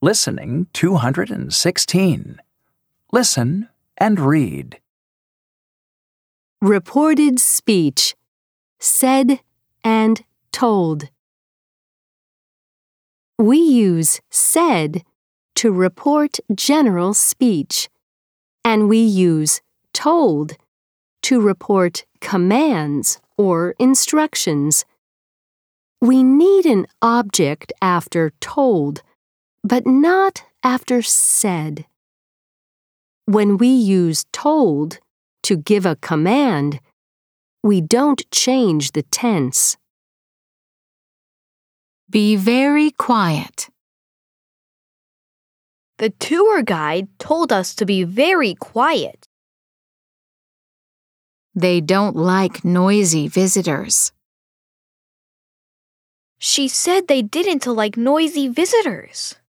Listening 216. Listen and read. Reported speech. Said and told. We use said to report general speech, and we use told to report commands or instructions. We need an object after told, but not after said. When we use told to give a command, we don't change the tense. Be very quiet. The tour guide told us to be very quiet. They don't like noisy visitors. She said they didn't like noisy visitors.